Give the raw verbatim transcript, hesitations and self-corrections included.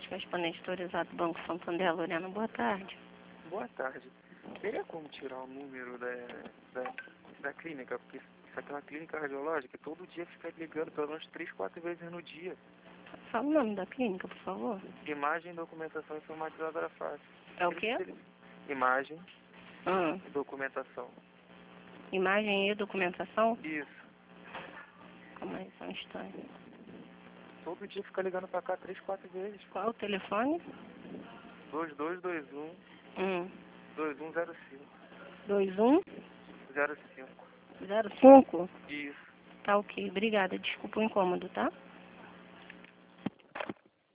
Logística Exponencializado Banco Santander, Lorena, boa tarde. Boa tarde. Teria como tirar o número da, da, da clínica? Porque isso aqui é uma clínica radiológica, todo dia fica ligando pelo menos três, quatro vezes no dia. Fala o nome da clínica, por favor. Imagem, documentação informatizada da face. É o quê? Imagem Hum. e documentação. Imagem e documentação? Isso. Calma aí, só um instante. Todo dia fica ligando pra cá três, quatro vezes. Qual o telefone? dois dois dois um, Hum. dois um zero cinco. dois um zero cinco. zero cinco? Isso. Tá ok, obrigada. Desculpa o incômodo, tá?